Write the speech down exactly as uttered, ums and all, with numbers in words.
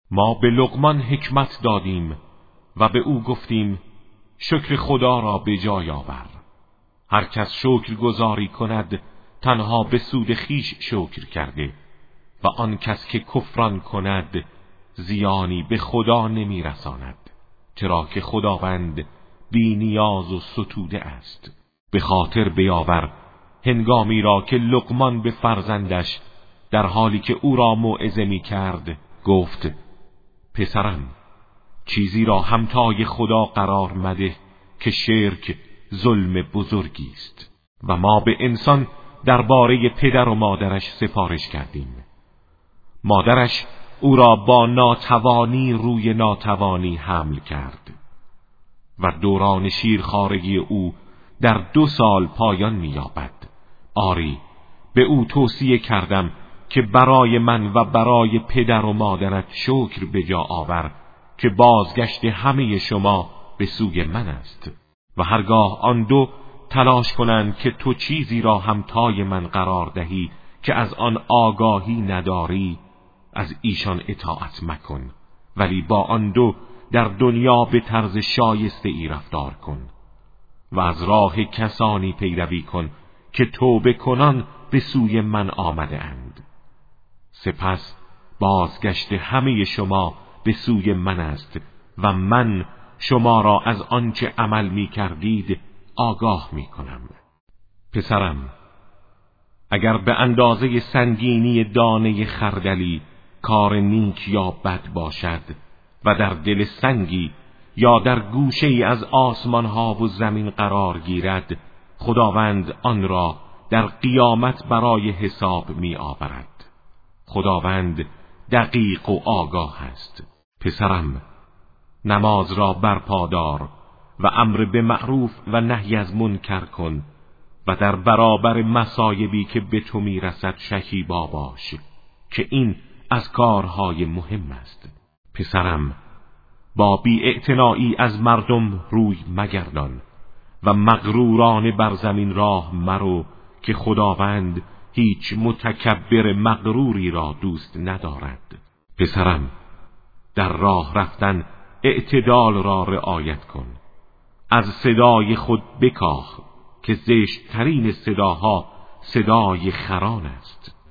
ما به لقمان حکمت دادیم و به او گفتیم شکر خدا را به جای آور. هر کس شکر گزاری کند تنها به سود خیش شکر کرده و آن کس که کفران کند زیانی به خدا نمی رساند، چرا که خداوند بی نیاز و ستوده است. به خاطر بیاور هنگامی را که لقمان به فرزندش در حالی که او را موعظه می کرد گفت پسرم چیزی را همتای خدا قرار مده که شرک ظلم بزرگی است. و ما به انسان درباره پدر و مادرش سفارش کردیم. مادرش او را با ناتوانی روی ناتوانی حمل کرد و دوران شیرخوارگی او در دو سال پایان می‌یابد. آری به او توصیه کردم که برای من و برای پدر و مادرت شکر به جا آور که بازگشت همه شما به سوی من است. و هرگاه آن دو تلاش کنند که تو چیزی را همتای من قرار دهی که از آن آگاهی نداری، از ایشان اطاعت مکن، ولی با آن دو در دنیا به طرز شایسته ای رفتار کن و از راه کسانی پیروی کن که توبه کنان به سوی من آمده اند. سپس بازگشت همه شما به سوی من است و من شما را از آنچه عمل می کردید آگاه می کنم. پسرم اگر به اندازه سنگینی دانه خردلی کار نیک یا بد باشد و در دل سنگی یا در گوشه ای از آسمان ها و زمین قرار گیرد، خداوند آن را در قیامت برای حساب می آورد. خداوند دقیق و آگاه است. پسرم نماز را برپا دار و امر به معروف و نهی از منکر کن و در برابر مصایبی که به تو می رسد شکیبا باش که این از کارهای مهم است. پسرم با بی‌اعتنایی از مردم روی مگردان و مغرورانه بر زمین راه مرو که خداوند هیچ متکبر مغروری را دوست ندارد. پسرم در راه رفتن اعتدال را رعایت کن. از صدای خود بکاه که زشت ترین صداها صدای خران است.